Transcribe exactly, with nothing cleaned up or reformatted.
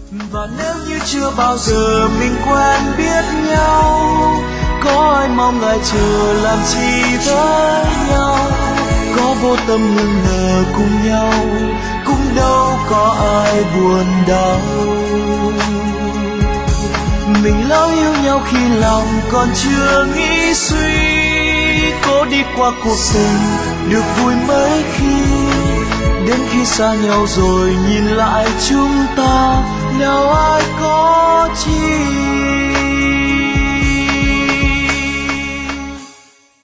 Và nếu như chưa bao giờ mình quen biết nhau, có ai mong ngại chờ làm chi với nhau, có vô tâm nương nở cùng nhau, cũng đâu có ai buồn đau. Mình lỡ yêu nhau khi lòng còn chưa nghĩ suy, cố đi qua cuộc tình được vui mấy khi, đến khi xa nhau rồi nhìn lại chúng ta, nào ai có chi.